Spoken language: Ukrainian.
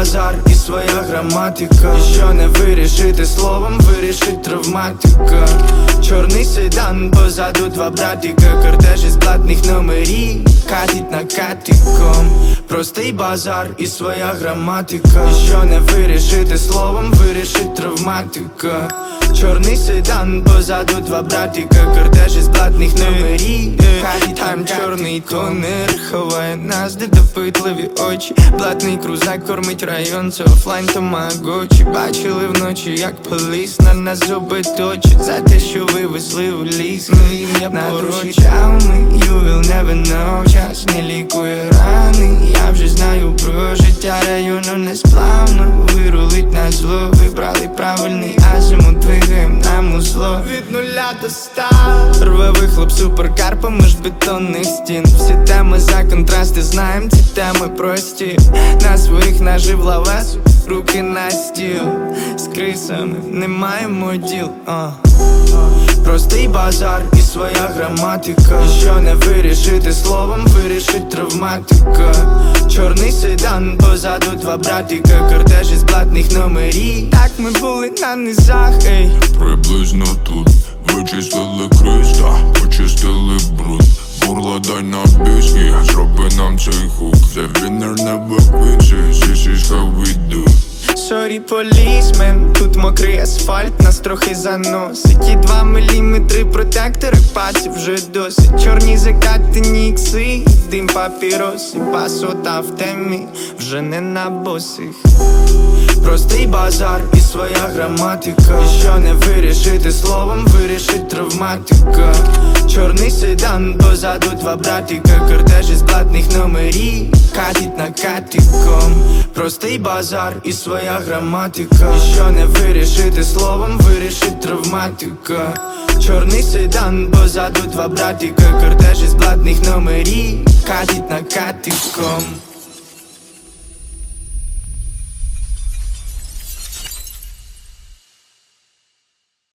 базар і своя граматика. І що не вирішити словом, вирішить травматика. Чорний седан, позаду два братика. Кортеж із блатних номерів катить накатиком. Простий базар і своя граматика. І що не вирішити словом, вирішить травматика. Чорний седан, позаду два братика. Кортеж із блатних номерів катить. Там чорний тонер ховає нас, де допитливі очі. Блатний крузак кормить район, це офлайн тамагочі. Бачили вночі, як поліс на нас зуби точить. За те, що вивезли у ліс, ми ім'я поручами. You will never know, час не лікує рани. Я вже знаю про життя району несплавно. Вирулить на зло, вибрали правильний азимут. Двигаєм нам у зло від 0 до 100. Рве вихлоп суперкар поміж бетонних стін. Всі теми за контрасти знаєм, ці теми прості. На своїх нажив лавес, руки на стіл. З крисами не маємо діл. Простий базар і своя граматика. І що не вирішити словом, вирішить травматика. Чорний седан, позаду два братика. Кортеж із блатних номерів. Так ми були на низах, ей. Приблизно тут вичистили криста, почистили бруд. Бурла дай на біски, зроби нам цей хук. The winner never quits, this is how we do. Сорі, полісмен, тут мокрий асфальт, нас трохи заносить. І 2 міліметри протектори, паців вже досить. Чорні закатані ікси, дим папіроси. Пасота в темі, вже не на босих. Простий базар і своя граматика. І що не вирішити словом, вирішить травматика. Чорний седан, позаду два братика. Кортеж із блатних номерів катить накатиком. Простий базар і своя граматика. І що не вирішити словом, вирішить травматика. Чорний седан, позаду два братика. Кортеж із блатних номерів катить накатиком.